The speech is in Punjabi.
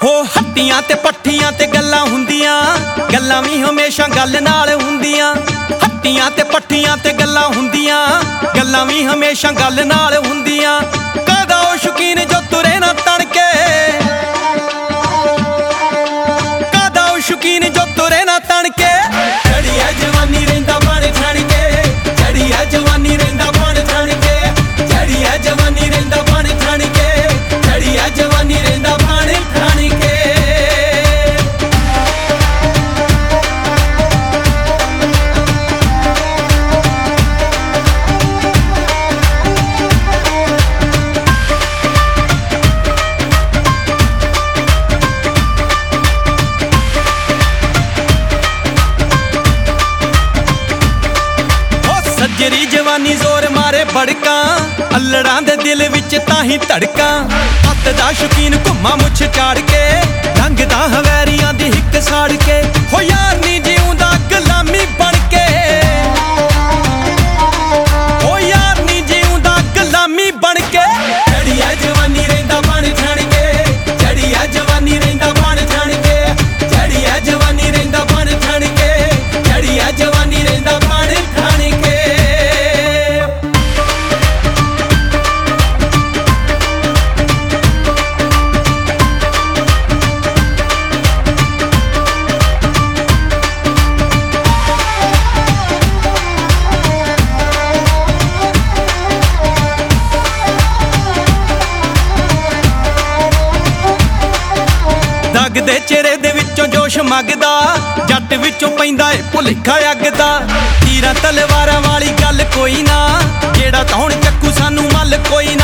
ਹੋ ਹੱਟੀਆਂ ਤੇ ਪੱਠੀਆਂ ਤੇ ਗੱਲਾਂ ਹੁੰਦੀਆਂ, ਗੱਲਾਂ ਵੀ ਹਮੇਸ਼ਾ ਗੱਲ ਨਾਲ ਹੁੰਦੀਆਂ। ਹੱਟੀਆਂ ਤੇ ਪੱਠੀਆਂ ਤੇ ਗੱਲਾਂ ਹੁੰਦੀਆਂ, ਗੱਲਾਂ ਵੀ ਹਮੇਸ਼ਾ ਗੱਲ ਨਾਲ ਹੁੰਦੀਆਂ। ਕਾਹਦਾ ਉਹ ਸ਼ੌਕੀਨ ਜੋ ਤੁਰੇ ਨਾ ਤਣ ਕੇ, ਕਾਹਦਾ ਉਹ ਸ਼ੌਕੀਨ ਜੋ ਤੁਰੇ ਨਾ ਤਣ ਕੇ। ਜੜੀ ਐ ਜਵਾਨੀ ਰਹਿੰਦਾ ਬਣ ਠਣ ਕੇ, ਜੜੀ ਐ ਜਵਾਨੀ ਰਹਿੰਦਾ ਬਣ ਠਣ ਕੇ, ਜੜੀ ਐ ਜਵਾਨੀ ਰਹਿੰਦਾ ਬਣ ਠਣ ਕੇ, ਜੜੀ ਐ ਜਵਾਨੀ ਰਹਿੰਦਾ ਬਣ ਠਣ ਕੇ। ਸੱਜਰੀ ਜਵਾਨੀ ਜ਼ੋਰ ਮਾਰੇ ਬੜਕਾਂ, ਅਲੜਾਂ ਦੇ ਦਿਲ ਵਿੱਚ ਤਾਂ ਹੀ ਧੜਕਾਂ। ਹੱਥ ਦਾ ਸ਼ੌਕੀਨ ਘੁੰਮਾ ਮੁੱਛ ਚਾੜ ਕੇ, ਲੰਘਦਾ ਹਵੈਰੀਆਂ ਦੀ ਹਿੱਕ ਸਾੜ ਕੇ। ਹੋ ਯਾਰ ਨੀ ਜਿਉਂਦਾ ਗੁਲਾਮੀ ਬਣ ਕੇ, ਹੋ ਯਾਰ ਨੀ ਜਿਉਂਦਾ ਗੁਲਾਮੀ ਬਣ ਕੇ। ਜੜੀ ਐ ਜਵਾਨੀ ਰਹਿੰਦਾ ਬਣ ਠਣ ਕੇ, ਜੜੀ ਐ ਜਵਾਨੀ ਰਹਿੰਦਾ ਬਣ ਠਣ ਕੇ, ਜੜੀ ਐ ਜਵਾਨੀ ਰਹਿੰਦਾ ਬਣ ਠਣ ਕੇ, ਜੜੀ ਐ ਜਵਾਨੀ ਰਹਿੰਦਾ ਬਣ ਠਣ ਕੇ। ਦੇ ਚਿਹਰੇ ਦੇ ਵਿੱਚੋਂ ਜੋਸ਼ ਮੰਗਦਾ, ਜੱਟ ਵਿੱਚੋਂ ਪੈਂਦਾ ਏ ਭੁਲੇਖਾ ਅੱਗ ਦਾ। ਤੀਰਾਂ ਤਲਵਾਰਾਂ ਵਾਲੀ ਗੱਲ ਕੋਈ ਨਾ, ਜਿਹੜਾ ਤੌਣ ਚੱਕੂ ਸਾਨੂੰ ਮੱਲ ਕੋਈ ਨਾ।